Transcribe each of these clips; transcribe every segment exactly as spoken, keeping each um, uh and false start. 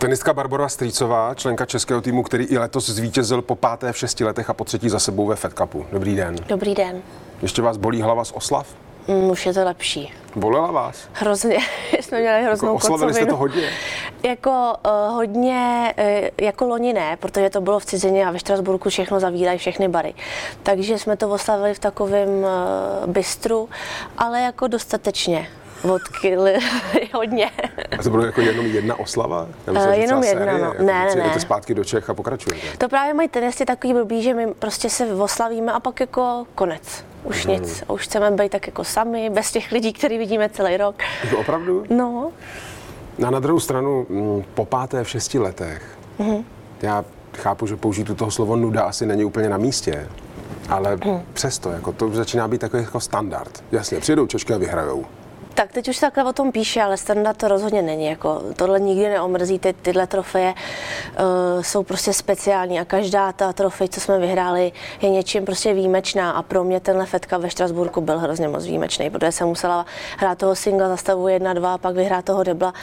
Tenistka Barbora Strýcová, členka českého týmu, který i letos zvítězil po páté v šesti letech a po třetí za sebou ve Fed Cupu. Dobrý den. Dobrý den. Ještě vás bolí hlava z oslav? Mm, už je to lepší. Bolela vás? Hrozně, jsme měli hroznou jako kocovinu. Oslavili jste to hodně? Jako uh, hodně, uh, jako loni ne, protože to bylo v cizině a ve Štrasburku všechno zavírají, všechny bary. Takže jsme to oslavili v takovém uh, bistru, ale jako dostatečně. Vodky, hodně. A to bylo jako jenom jedna oslava? Uh, jenom jedna, série, no. Jako ne, ne, ne. Jdete zpátky do Čech a pokračujete? To právě mají tenisty takový blbý, že my prostě se oslavíme a pak jako konec. Už hmm. nic. Už chceme být tak jako sami, bez těch lidí, který vidíme celý rok. To opravdu? No. A na druhou stranu, po páté v šesti letech, hmm. já chápu, že použít toho slovo nuda asi není úplně na místě, ale hmm. přesto, jako to začíná být takový jako standard. Jasně, přijedou Češky a vyhrajou. Tak teď už takhle o tom píše, ale standard to rozhodně není. Jako, tohle nikdy neomrzí, ty, tyhle trofeje uh, jsou prostě speciální a každá ta trofej, co jsme vyhráli, je něčím prostě výjimečná a pro mě tenhle Fed Cup ve Štrasburku byl hrozně moc výjimečný, protože jsem musela hrát toho singla za stavu jedna dva a pak vyhrát toho debla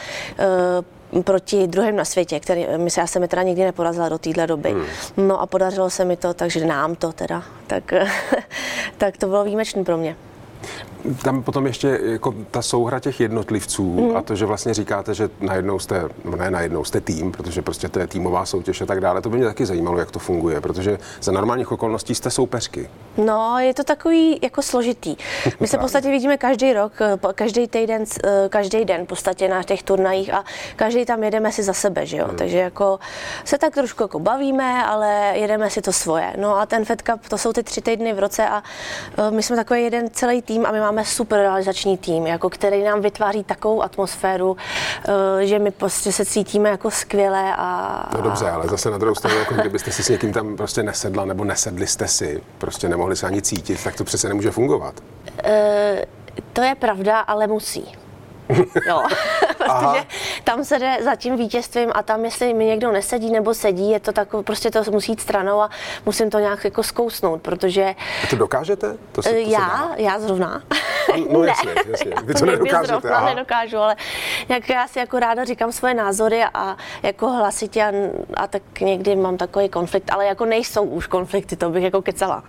uh, proti druhým na světě, který my se, já jsem mi teda nikdy neporazila do téhle doby. Hmm. No a podařilo se mi to, takže nám to teda, tak, tak to bylo výjimečné pro mě. Tam potom ještě jako ta souhra těch jednotlivců mm. a to, že vlastně říkáte, že najednou jste, no ne najednou jste tým, protože prostě to je týmová soutěž a tak dále, to by mě taky zajímalo, jak to funguje, protože za normálních okolností jste soupeřky. No, je to takový jako složitý. My se v podstatě vidíme každý rok, každý týden, každý den v podstatě na těch turnajích a každý tam jedeme si za sebe, že jo, mm. takže jako se tak trošku jako bavíme, ale jedeme si to svoje. No a ten Fed Cup, to jsou ty tři týdny v roce a my jsme takový jeden celý tým a my máme super realizační tým, jako který nám vytváří takovou atmosféru, že my prostě se cítíme jako skvěle a... No dobře, ale zase na druhou stranu, jako kdybyste si s někým tam prostě nesedla nebo nesedli jste si, prostě nemohli se ani cítit, tak to přece nemůže fungovat. E, to je pravda, ale musí. Jo, protože tam se jde za tím vítězstvím a tam, jestli mi někdo nesedí nebo sedí, je to takové, prostě to musí jít stranou a musím to nějak jako zkousnout, protože... A to dokážete? To se, to já, já zrovna. No jasně, jasně. Vy to nedokážete. Zrovna aha. nedokážu, ale nějak já si jako ráda říkám svoje názory a jako hlasitě a, a tak někdy mám takový konflikt, ale jako nejsou už konflikty, to bych jako kecala.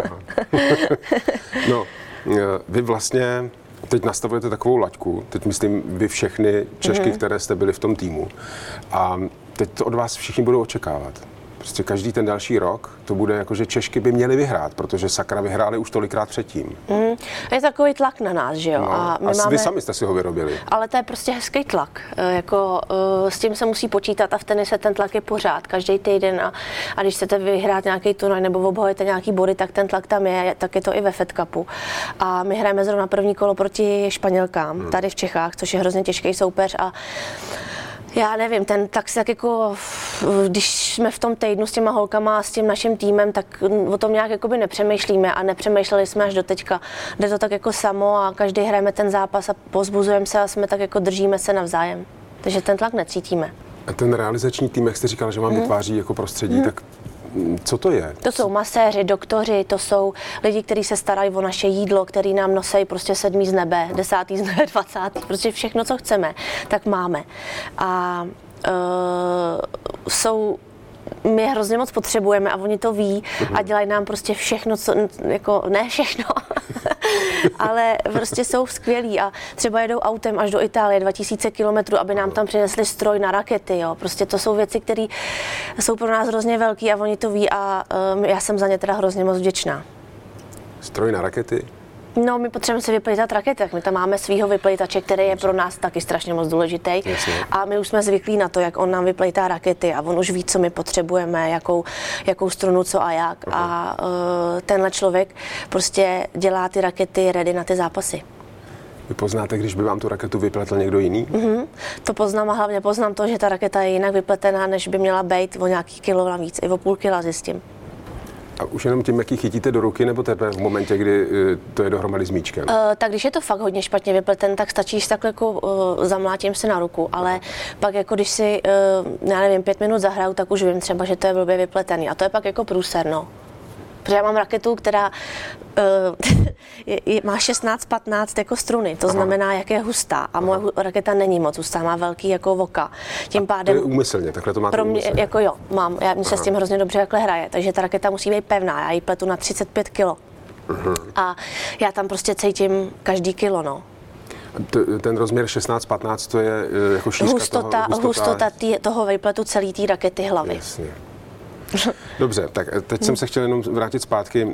No, vy vlastně teď nastavujete takovou laťku, teď myslím vy všechny Češky, mm-hmm. které jste byli v tom týmu a teď to od vás všichni budou očekávat. Prostě každý ten další rok to bude jako, že Češky by měly vyhrát, protože sakra vyhráli už tolikrát předtím. Mm, je takový tlak na nás, že jo? No, a my a máme... vy sami jste si ho vyrobili. Ale to je prostě hezký tlak. Jako, s tím se musí počítat a v tenise ten tlak je pořád, každý týden a, a když chcete vyhrát nějaký turnaj nebo obhajujete nějaký body, tak ten tlak tam je, tak je to i ve Fed Cupu. A my hrajeme zrovna první kolo proti Španělkám, hmm. tady v Čechách, což je hrozně těžký soupeř a já nevím, ten tak si tak jako, když jsme v tom týdnu s těma holkama a s tím naším týmem, tak o tom nějak jakoby nepřemýšlíme a nepřemýšleli jsme až do teďka. Jde to tak jako samo a každý hrajeme ten zápas a pozbuzujeme se a jsme tak jako držíme se navzájem. Takže ten tlak necítíme. A ten realizační tým, jak jste říkal, že vám hmm. vytváří jako prostředí, hmm. tak co to je? To jsou maséři, doktoři, to jsou lidi, kteří se starají o naše jídlo, který nám nosí prostě sedmý z nebe, desátý z nebe, dvacátý, prostě všechno, co chceme, tak máme. A uh, jsou my je hrozně moc potřebujeme a oni to ví a dělají nám prostě všechno, co, jako ne všechno, ale prostě jsou skvělí a třeba jedou autem až do Itálie dva tisíce kilometrů, aby nám tam přinesli stroj na rakety, jo. Prostě to jsou věci, které jsou pro nás hrozně velký a oni to ví a um, já jsem za ně teda hrozně moc vděčná. Stroj na rakety? No, my potřebujeme si vyplýtat rakety, tak my tam máme svýho vyplýtače, který je pro nás taky strašně moc důležitý. A my už jsme zvyklí na to, jak on nám vyplýtá rakety a on už ví, co my potřebujeme, jakou, jakou strunu, co a jak. Uh-huh. A uh, tenhle člověk prostě dělá ty rakety ready na ty zápasy. Vy poznáte, když by vám tu raketu vypletl někdo jiný? Mm-hmm. To poznám a hlavně poznám to, že ta raketa je jinak vypletená, než by měla být, o nějaký kilo navíc, i o půl kila zjistím. A už jenom tím, jak ji chytíte do ruky, nebo teprve v momentě, kdy to je dohromady s míčkem? Uh, tak když je to fakt hodně špatně vypleten, tak stačí, že takhle jako uh, zamlátím si na ruku, ale pak jako když si, uh, já nevím, pět minut zahraju, tak už vím třeba, že to je blbě vypletený a to je pak jako průser, no. Protože já mám raketu, která uh, je, je, má šestnáct patnáct jako struny, to Aha. znamená, jak je hustá. A moje Aha. raketa není moc hustá, má velký jako voka. Tím a pádem... To je úmyslně, takhle to máte pro mě, úmyslně. jako jo, mám. Já, mně se s tím hrozně dobře takhle hraje, takže ta raketa musí být pevná. Já ji pletu na třicet pět kilo. Uh-huh. A já tam prostě cítím každý kilo, no. Ten rozměr šestnáct patnáct, to je jako šířka hustota, toho, hustota, hustota tý, toho výpletu celé té rakety hlavy. Jasně. Dobře, tak teď jsem se chtěl jenom vrátit zpátky.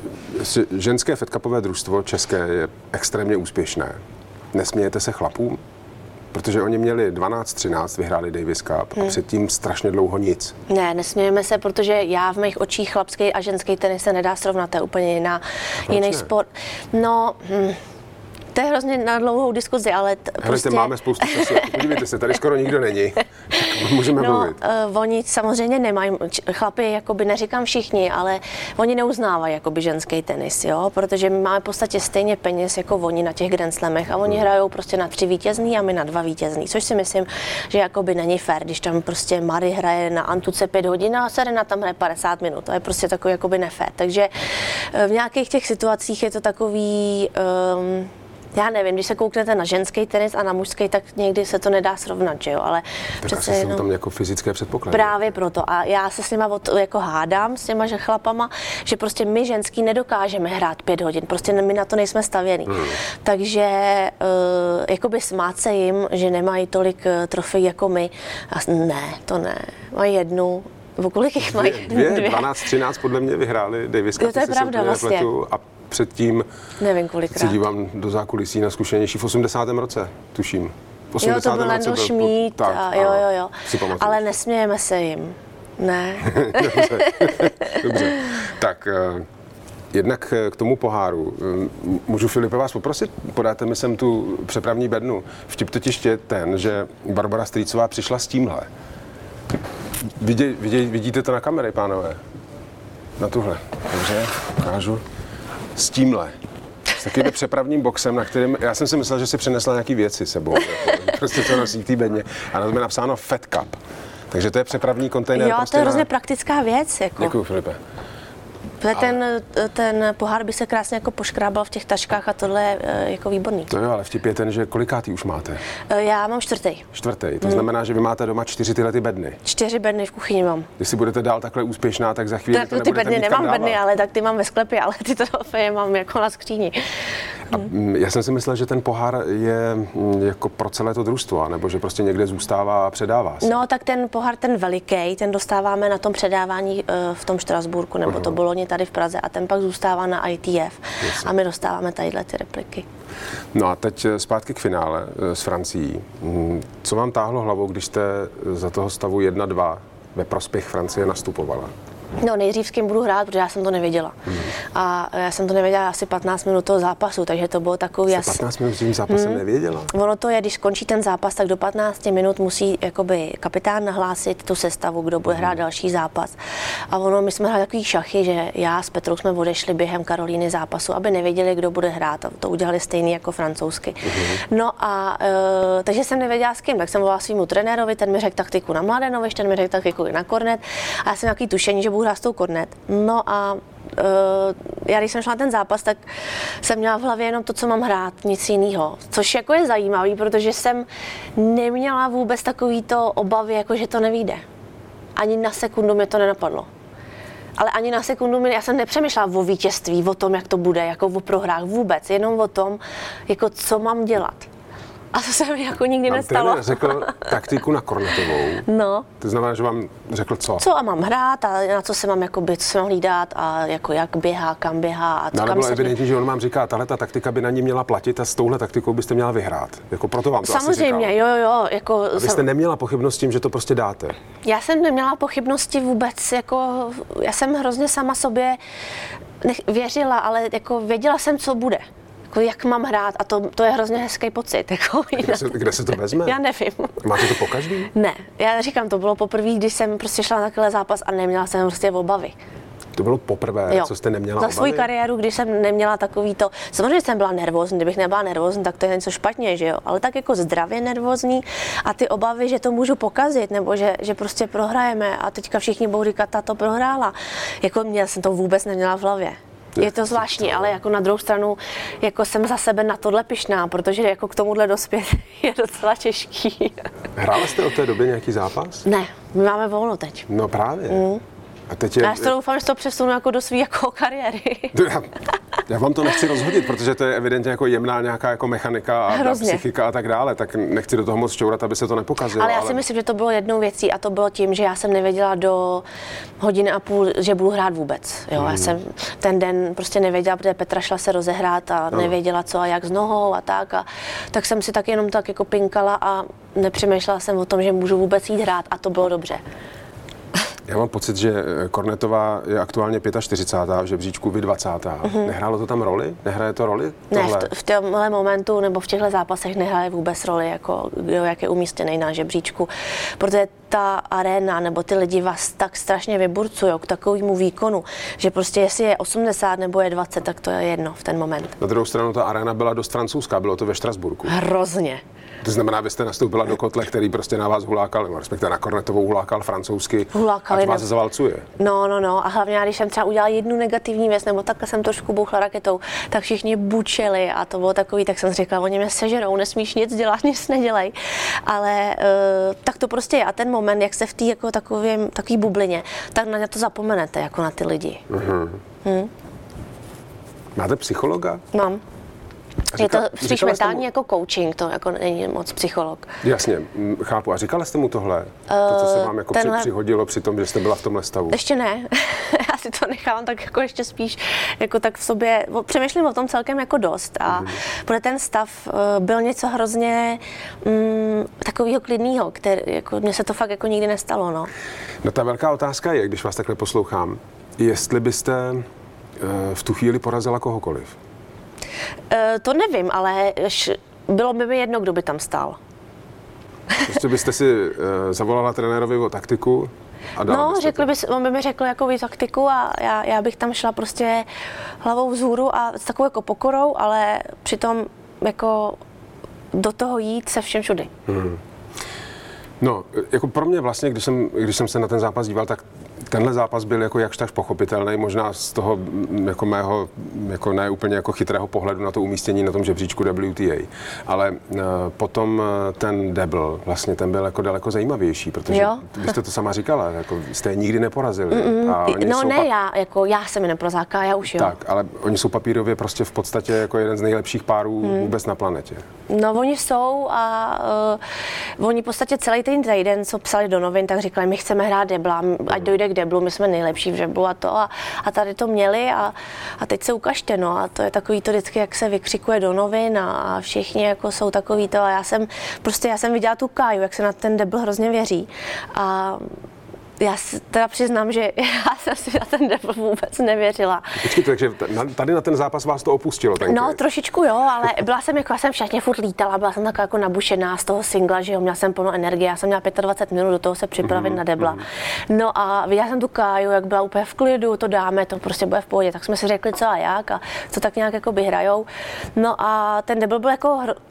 Ženské fedcupové družstvo české je extrémně úspěšné. Nesmějete se chlapům? Protože oni měli dvanáct třináct, vyhráli Davis Cup hmm. a předtím strašně dlouho nic. Ne, nesmějeme se, protože já v mých očích chlapský a ženský tenis se nedá srovnat, to je úplně jiná, jiný ne? sport. No, hm. To je hrozně na dlouhou diskuzi, ale t- Hele, prostě... máme spoustu času. Podívejte se, tady skoro nikdo není. Můžeme no, mluvit. Uh, oni samozřejmě nemají, chlapi, jakoby neříkám všichni, ale oni neuznávají jakoby ženský tenis, jo, protože my máme v podstatě stejně peněz jako oni na těch Grand Slamech a oni hmm. hrajou prostě na tři vítězný a my na dva vítězný, což si myslím, že jakoby není fér, když tam prostě Mary hraje na Antuce pět hodin a Serena tam hraje padesát minut, to je prostě takový jakoby nefér, takže v nějakých těch situacích je to takový... Um, Já nevím, když se kouknete na ženský tenis a na mužský, tak někdy se to nedá srovnat, že jo, ale tak přece asi jenom... jsou tam jako fyzické předpoklady. Právě proto a já se s nima od, jako hádám, s těma že chlapama, že prostě my ženský nedokážeme hrát pět hodin, prostě my na to nejsme stavěný. Hmm. Takže uh, jakoby smát se jim, že nemají tolik uh, trofejí jako my, a ne, to ne, mají jednu. Kolik jich mají? Dvě, dvě, dvacet třináct podle mě vyhráli Davis Cup. Jo, to je pravda vlastně. A předtím nevím kolikrát. Se dívám do zákulisí na zkušenější v osmdesátém roce, tuším. V jo, to byl Lendl Schmidt, tak, a jo, jo, jo. Ale už. Nesmějeme se jim. Ne. Dobře. Dobře. Tak uh, jednak k tomu poháru. Můžu, Filipe, vás poprosit? Podáte mi sem tu přepravní bednu. Vtip totiž je ten, že Barbara Strýcová přišla s tímhle. Vidě, vidě, vidíte to na kamery, pánové? Na tuhle. Dobře, ukážu. S tímhle. S takovým přepravním boxem, na kterým, já jsem si myslel, že si přinesla nějaký věci sebou. Prostě to nosí v té bedně. A na tom je napsáno Fed Cup. Takže to je přepravní kontejner. Jo, prostě to je hrozně na... praktická věc. Jako. Děkuju, Filipe. Ten, ten pohár by se krásně jako poškrábal v těch taškách a tohle je jako výborný. To jo, ale vtip je ten, že kolikátý už máte? Já mám čtvrtý. Čtvrtý, to hmm. znamená, že vy máte doma čtyři tyhle ty bedny. Čtyři bedny v kuchyni mám. Když si budete dál takhle úspěšná, tak za chvíli tak to nebudete ty bedny mít nemám kam bedny, ale tak ty mám ve sklepě, ale ty trofeje mám jako na skříni. A já jsem si myslel, že ten pohár je jako pro celé to družstvo, nebo že prostě někde zůstává a předává se. No, tak ten pohár, ten veliký, ten dostáváme na tom předávání v tom Štrasburku, nebo uh-huh. to Bologni tady v Praze, a ten pak zůstává na I T F. Yes. A my dostáváme tadyhle ty repliky. No a teď zpátky k finále s Francií. Co vám táhlo hlavou, když jste za toho stavu jedna dva ve prospěch Francie nastupovala? No, nejdřív s kým budu hrát, protože já jsem to nevěděla. Hmm. A já jsem to nevěděla asi patnáct minut toho zápasu, takže to bylo takový... Jste patnáct minut s tím zápasem hmm. nevěděla? Ono to je, když skončí ten zápas, tak do patnácti minut musí jakoby kapitán nahlásit tu sestavu, kdo bude hmm. hrát další zápas. A ono, my jsme hráli takový šachy, že já s Petrou jsme odešli během Karolíny zápasu, aby nevěděli, kdo bude hrát. A to udělali stejný jako francouzsky. Hmm. No a e, takže jsem nevěděla s kým, tak jsem volala svýmu trenérovi, ten mi řekl taktiku na Mladenovič, ten mi řekl taktiku na kornet. A já jsem nějaký tušení, že hrát s tou kornet. No a uh, já když jsem šla na ten zápas, tak jsem měla v hlavě jenom to, co mám hrát, nic jiného. Což jako je zajímavý, protože jsem neměla vůbec takovýto obavy, jako že to nevyjde. Ani na sekundu mi to nenapadlo. Ale ani na sekundu mi, já jsem nepřemýšlela o vítězství, o tom, jak to bude, jako o prohrách vůbec, jenom o tom, jako co mám dělat. A to se mi jako nikdy vám nestalo. Trenér řekl taktiku na kornetovou. No. To znamená, že vám řekl co? Co a mám hrát a na co se mám jakoby, co se mám hlídat a jako jak běhá, kam běhá. A no, ale kam bylo se evidentní, že on vám říká, tahle ta taktika by na ní měla platit a s touhle taktikou byste měla vyhrát. Jako proto vám to samozřejmě, asi jo, jo, jako... A vy jste neměla pochybnost tím, že to prostě dáte? Já jsem neměla pochybnosti vůbec, jako já jsem hrozně sama sobě věřila, ale jako věděla jsem, co bude. Jako jak mám hrát a to, to je hrozně hezký pocit. Jako kde, se, kde se to vezme? Já nevím. Máte to po každý? Ne, já říkám, to bylo poprvé, když jsem prostě šla na takový zápas a neměla jsem prostě obavy. To bylo poprvé, jo. co jste neměla Za obavy? svou kariéru, když jsem neměla takový to, samozřejmě jsem byla nervózní, kdybych nebyla nervózní, tak to je něco špatně, že jo, ale tak jako zdravě nervózní a ty obavy, že to můžu pokazit, nebo že, že prostě prohrajeme a teďka všichni budou říkat, ta to prohrála. Jako mě jsem to vůbec neměla v hlavě. Je to zvláštní, ale jako na druhou stranu jako jsem za sebe na tohle pyšná, protože jako k tomuhle dospět je docela těžký. Hrála jste od té doby nějaký zápas? Ne, my máme volno teď. No právě. Mm. A teď je... Já si to doufám, že to přesunu jako do svý jako kariéry. Já, já vám to nechci rozhodit, protože to je evidentně jako jemná nějaká jako mechanika a, a psychika a tak dále, tak nechci do toho moc čourat, aby se to nepokazilo. Ale já si ale... myslím, že to bylo jednou věcí a to bylo tím, že já jsem nevěděla do hodiny a půl, že budu hrát vůbec. Jo, hmm. Já jsem ten den prostě nevěděla, protože Petra šla se rozehrát a no. nevěděla co a jak s nohou a tak. A, tak jsem si tak jenom tak jako pinkala a nepřemýšlela jsem o tom, že můžu vůbec jít hrát a to bylo dobře. Já mám pocit, že Kornetová je aktuálně čtyřicátá pátá v žebříčku, vy dvacátá Mm-hmm. Nehrálo to tam roli? Nehraje to roli? Tohle? Ne, v, t- v tomhle momentu nebo v těchto zápasech nehraje vůbec roli, jako kdo jak je umístěný na žebříčku, protože ta aréna nebo ty lidi vás tak strašně vyburcujou k takovému výkonu, že prostě jestli je osmdesát nebo je dvacet, tak to je jedno v ten moment. Na druhou stranu ta aréna byla dost francouzská, bylo to ve Štrasburku. Hrozně. To znamená, vy jste nastoupila do kotle, který prostě na vás hulákal, nebo respektive na Kornetovou hulákal francouzsky, hulákal, ať vás zavalcuje. No, no, no. A hlavně, když jsem třeba udělala jednu negativní věc, nebo takhle jsem trošku bouchla raketou, tak všichni bučeli a to bylo takový, tak jsem si říkala, oni mě sežerou, nesmíš nic dělat, nic nedělej. Ale uh, tak to prostě je. A ten moment, jak se v té jako takovém, takový bublině, tak na to zapomenete, jako na ty lidi. Uh-huh. Hmm. Máte psychologa? Mám. Říka, je to spíš mentální mu... jako coaching, to jako není moc psycholog. Jasně, chápu. A říkala jste mu tohle? Uh, to, co se vám jako tenhle... přihodilo při tom, že jste byla v tomhle stavu? Ještě ne. Já si to nechám tak jako ještě spíš jako tak v sobě, přemýšlím o tom celkem jako dost. A mm. protože ten stav uh, byl něco hrozně um, takového klidného, který, jako mně se to fakt jako nikdy nestalo, no. No ta velká otázka je, když vás takhle poslouchám, jestli byste uh, v tu chvíli porazila kohokoliv. Uh, to nevím, ale š, bylo by mi jedno, kdo by tam stál. Prostě byste si uh, zavolala trenérovi o taktiku a dala No, řekli by, on by mi řekl jakou taktiku a já, já bych tam šla prostě hlavou vzhůru a s takovou jako pokorou, ale přitom jako do toho jít se všem všudy. Hmm. No, jako pro mě vlastně, když jsem, když jsem se na ten zápas díval, tak tenhle zápas byl jako jakž tak pochopitelný, možná z toho jako mého jako ne úplně jako chytrého pohledu na to umístění na tom žebříčku W T A. Ale uh, potom ten Debl, vlastně ten byl jako daleko zajímavější, protože jo. Vy jste to sama říkala, jako jste je nikdy neporazili. Mm, a oni no ne, pa- já, jako já jsem je neprozákala, já už jo. Tak, ale oni jsou papírově prostě v podstatě jako jeden z nejlepších párů mm. vůbec na planetě. No oni jsou a uh, oni v podstatě celý ten týden, co psali do novin, tak říkali, my chceme hrát Debla, ať dojde k Deblu, my jsme nejlepší v Deblu a to a, a tady to měli a, a teď se ukažte, no a to je takový to vždycky, jak se vykřikuje do novin a, a všichni jako jsou takový to a já jsem prostě, já jsem viděla tu Káju, jak se na ten Debl hrozně věří a já teda přiznám, že já jsem si na ten Debl vůbec nevěřila. Počkejte, takže tady na ten zápas vás to opustilo? Tenkrát. No trošičku jo, ale byla jsem jako, já jsem všechny furt lítala, byla jsem taková jako nabušená z toho singla, že jo, měla jsem plno energie, já jsem měla dvacet pět minut do toho se připravit mm-hmm. na Debla. No a viděla jsem tu Káju, jak byla úplně v klidu, to dáme, to prostě bude v pohodě, tak jsme si řekli co a jak a co tak nějak jako by hrajou. No a ten Debl byl jako hr,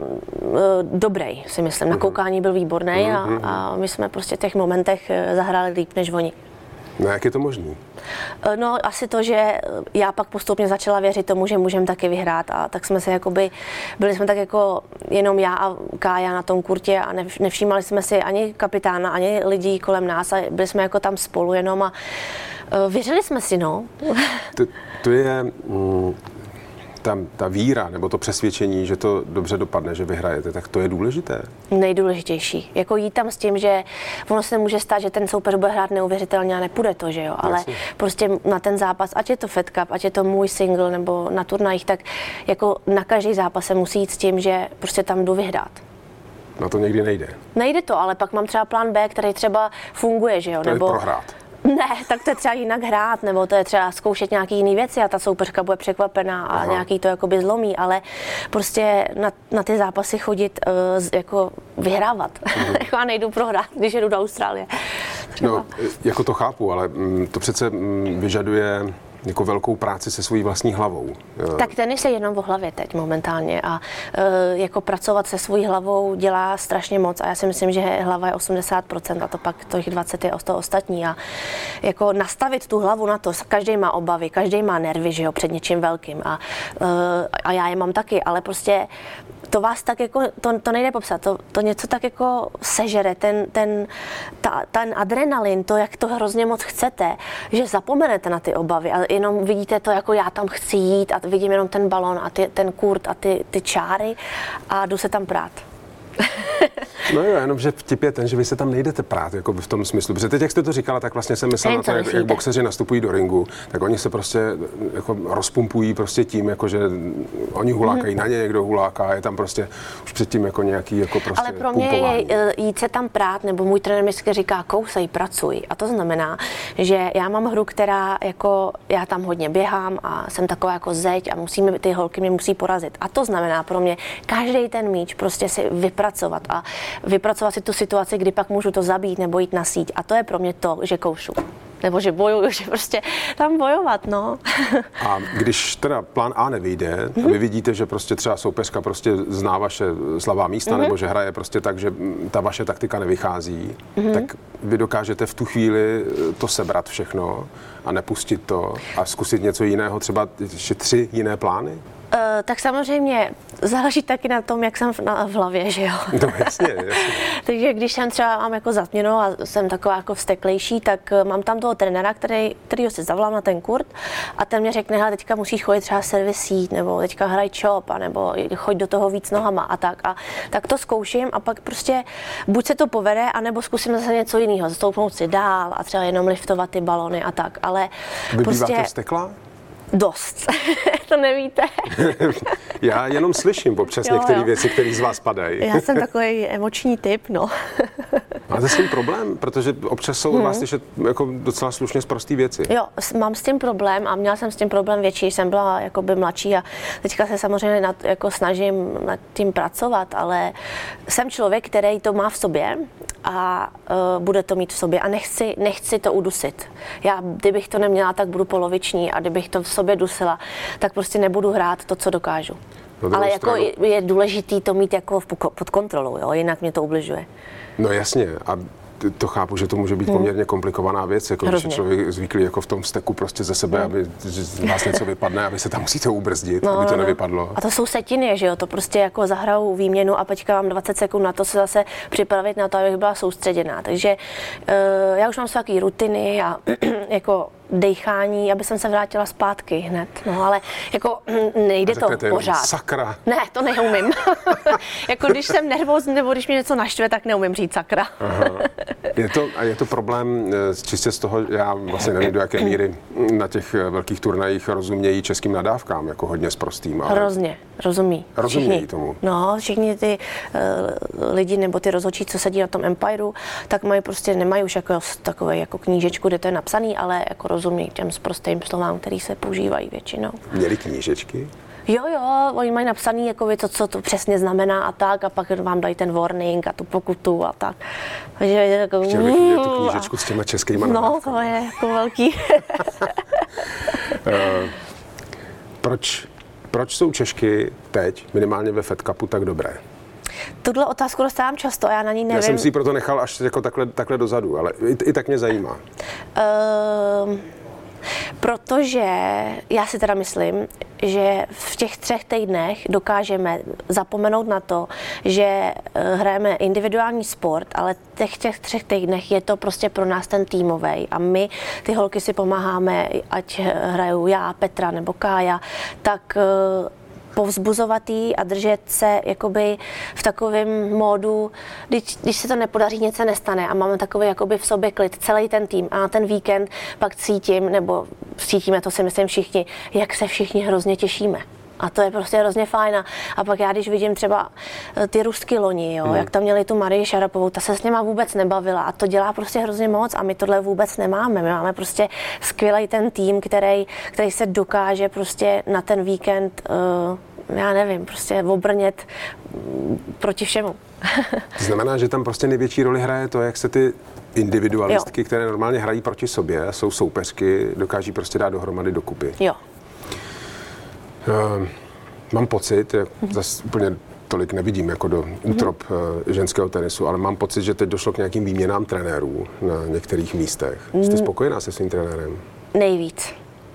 dobrý, si myslím, na koukání byl výborný mm-hmm. a, a my jsme prostě v těch momentech zahráli líp než oni. No jak je to možný? No asi to, že já pak postupně začala věřit tomu, že můžeme taky vyhrát a tak jsme se jakoby, byli jsme tak jako jenom já a Kája na tom kurtě a nevšímali jsme si ani kapitána, ani lidí kolem nás a byli jsme jako tam spolu jenom a věřili jsme si, no. To, to je... Mm... Ta, ta víra nebo to přesvědčení, že to dobře dopadne, že vyhrajete, tak to je důležité? Nejdůležitější. Jako jít tam s tím, že ono se může stát, že ten soupeř bude hrát neuvěřitelně a nepůjde to, že jo, ale Jasně. prostě na ten zápas, ať je to Fed Cup, ať je to můj single nebo na turnajích, tak jako na každý zápas se musí jít s tím, že prostě tam jdu vyhrát. Na to někdy nejde? Nejde to, ale pak mám třeba plán B, který třeba funguje, že jo, to nebo... je prohrát. Ne, tak to je třeba jinak hrát, nebo to je třeba zkoušet nějaký jiný věci a ta soupeřka bude překvapená a Aha. nějaký to jakoby zlomí, ale prostě na, na ty zápasy chodit uh, jako vyhrávat. Mhm. A nejdu prohrát, když jedu do Austrálie. třeba. No, jako to chápu, ale to přece vyžaduje jako velkou práci se svojí vlastní hlavou. Tak tenis je jenom o hlavě teď momentálně a e, jako pracovat se svojí hlavou dělá strašně moc a já si myslím, že hlava je osmdesát procent a to pak těch dvacet je to ostatní a jako nastavit tu hlavu na to, každý má obavy, každý má nervy, že jo, před něčím velkým a, e, a já je mám taky, ale prostě to vás tak jako, to, to nejde popsat, to, to něco tak jako sežere, ten, ten, ta, ten adrenalin, to, jak to hrozně moc chcete, že zapomenete na ty obavy a jenom vidíte to, jako já tam chci jít a vidím jenom ten balon a ty, ten kurt a ty, ty čáry a jdu se tam prát. No jo, jenom, že vtip je ten, že vy se tam nejdete prát, jako v tom smyslu. Protože teď, jak jste to říkala, tak vlastně jsem myslel na to, jak, jak boxeři nastupují do ringu, tak oni se prostě jako rozpumpují prostě tím, jako že oni hulákají hmm. na ně, někdo huláká, je tam prostě už předtím jako nějaký jako prostě ale pro mě je jít se tam prát, nebo můj trenér mi říká kousej, pracuj. A to znamená, že já mám hru, která jako, já tam hodně běhám a jsem taková jako zeď a musíme, ty holky mě musí porazit. A to znamená pro mě každý ten míč prostě si vypracovat a vypracovat si tu situaci, kdy pak můžu to zabít nebo jít na síť. A to je pro mě to, že koušu. Nebo že bojuju, že prostě tam bojovat, no. A když teda plán A nevyjde, mm-hmm. a vy vidíte, že prostě třeba soupeřka prostě zná vaše slabá místa, mm-hmm. nebo že hraje prostě tak, že ta vaše taktika nevychází, mm-hmm. tak vy dokážete v tu chvíli to sebrat všechno a nepustit to a zkusit něco jiného, třeba ještě tři jiné plány? Uh, tak samozřejmě záleží taky na tom, jak jsem v, na, v hlavě, že jo. No jasně, jasně. Takže když jsem třeba mám jako zatměnou a jsem taková jako vzteklejší, tak mám tam toho trenéra, který, kterýho si zavolám na ten kurt a ten mě řekne, hele, teďka musíš chodit třeba servisít, nebo teďka hraj chop, a nebo choď do toho víc nohama a tak. A tak to zkouším a pak prostě buď se to povede, anebo zkusím zase něco jiného, stoupnout si dál a třeba jenom liftovat ty balony a tak, ale vy prostě... býváte vzteklá? Dost. To nevíte. Já jenom slyším občas jo, některé jo. věci, které z vás padají. Já jsem takový emoční typ, no. Máte s tím problém? Protože občas jsou hmm. vás slyšet jako docela slušně sprostý věci. Jo, mám s tím problém a měla jsem s tím problém větší, jsem byla jakoby mladší a teďka se samozřejmě nad, jako snažím nad tím pracovat, ale jsem člověk, který to má v sobě a uh, bude to mít v sobě a nechci, nechci to udusit. Já, kdybych to neměla, tak budu poloviční a kdybych to v sobě dusila, tak prostě nebudu hrát to, co dokážu. Ale jako je, je důležitý to mít jako v, pod kontrolou, jo? Jinak mě to ubližuje. No jasně a to chápu, že to může být poměrně komplikovaná věc, jako když je člověk zvyklý jako v tom steku prostě ze sebe, hmm. aby z vás něco vypadne, aby se tam musíte ubrzdit, no, aby to no, nevypadlo. A to jsou setiny, že jo, to prostě jako zahraju výměnu a počkám mám dvacet sekund na to se zase připravit na to, abych byla soustředěná. Takže uh, já už mám nějaký rutiny a jako dejchání, aby jsem se vrátila zpátky hned, no ale jako nejde to pořád. Sakra. Ne, to neumím. Jako když jsem nervózní nebo když mě něco naštve, tak neumím říct sakra. Aha. Je to, a je to problém čistě z toho, já vlastně nevím, do jaké míry na těch velkých turnajích rozumějí českým nadávkám, jako hodně sprostým. Ale... Hrozně, rozumí. Rozumějí všichni. tomu. No, všichni ty uh, lidi nebo ty rozhodčí, co sedí na tom Empireu, tak mají prostě, nemají už jako takové jako knížečku, kde to je napsaný, ale jako rozumí těm sprostým slovám, který se používají většinou. Měli knížečky? Jo, jo, oni mají napsaný, jako to, co to přesně znamená a tak, a pak vám dají ten warning a tu pokutu a tak. Takže jako... Chtěl bych vidět tu knížečku s těma českýma nadávkami. No, to je jako velký. uh, proč, proč jsou Češky teď, minimálně ve Fed Cupu, tak dobré? Tuhle otázku dostávám často a já na ní nevím. Já jsem si ji proto nechal až jako takhle, takhle dozadu, ale i, i tak mě zajímá. Uh, protože já si teda myslím, že v těch třech týdnech dokážeme zapomenout na to, že hrajeme individuální sport, ale v těch třech týdnech je to prostě pro nás ten týmový a my ty holky si pomáháme, ať hrajou já, Petra nebo Kája, tak povzbuzovat jí a držet se jakoby v takovém módu, když, když se to nepodaří, nic se nestane a máme takový jakoby v sobě klid, celý ten tým a na ten víkend pak cítím, nebo cítíme, to si myslím všichni, jak se všichni hrozně těšíme. A to je prostě hrozně fajn. A pak já, když vidím třeba ty Rusky loni, jo, mm. jak tam měli tu Marii Šarapovou, ta se s něma vůbec nebavila a to dělá prostě hrozně moc a my tohle vůbec nemáme. My máme prostě skvělý ten tým, který, který se dokáže prostě na ten víkend, uh, já nevím, prostě obrnět proti všemu. To znamená, že tam prostě největší roli hraje to, jak se ty individualistky, jo. které normálně hrají proti sobě, jsou soupeřky, dokáží prostě dát dohromady dokupy. Jo. Uh, mám pocit, jak mm-hmm. zase úplně tolik nevidím jako do útrop mm-hmm. uh, ženského tenisu, ale mám pocit, že teď došlo k nějakým výměnám trenérů na některých místech. Mm. Jste spokojená se svým trenérem? Nejvíc.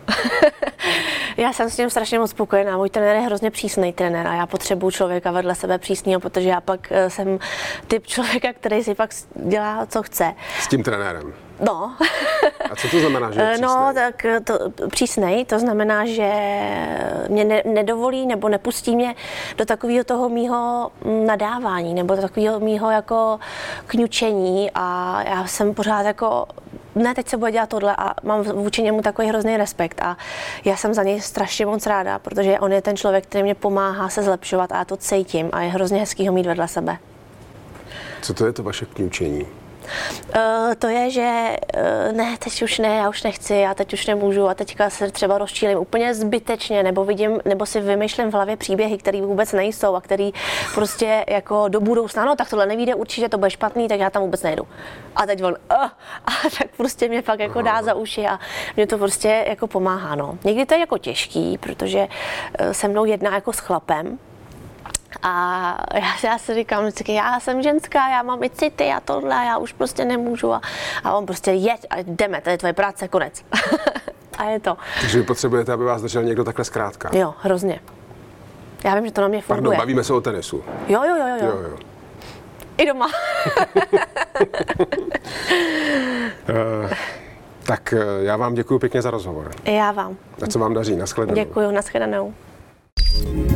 Já jsem s tím strašně moc spokojená. Můj trenér je hrozně přísný trenér a já potřebuju člověka vedle sebe přísného, protože já pak jsem typ člověka, který si pak dělá, co chce. S tím trenérem? No. A co to znamená, že je přísnej? No, tak to, přísnej, to znamená, že mě ne, nedovolí nebo nepustí mě do takového toho mýho nadávání nebo do takového mýho jako kňučení a já jsem pořád jako ne, teď se bude dělat tohle a mám vůči němu takový hrozný respekt a já jsem za něj strašně moc ráda, protože on je ten člověk, který mě pomáhá se zlepšovat a já to cítím a je hrozně hezký ho mít vedle sebe. Co to je to vaše kňučení? Uh, to je, že uh, ne, teď už ne, já už nechci, já teď už nemůžu a teďka se třeba rozčílím úplně zbytečně, nebo vidím, nebo si vymýšlím v hlavě příběhy, které vůbec nejsou a které prostě jako do budoucna, no tak tohle nevíde, určitě to bude špatný, tak já tam vůbec nejdu. A teď on, uh, a tak prostě mě fakt jako dá za uši a mě to prostě jako pomáhá, no. Někdy to je jako těžký, protože uh, se mnou jedná jako s chlapem. A já, já si říkám vždycky, já jsem ženská, já mám i city a tohle, já už prostě nemůžu. A, a on prostě jeď a jdeme, to je tvoje práce, konec. A je to. Takže vy potřebujete, aby vás držel někdo takhle zkrátka. Jo, hrozně. Já vím, že to na mě funguje. Pardon, bavíme se o tenisu. Jo, jo, jo, jo. jo, jo. I doma. uh, tak uh, já vám děkuji pěkně za rozhovor. Já vám. A co vám daří, nashledanou. Děkuji, nashledanou.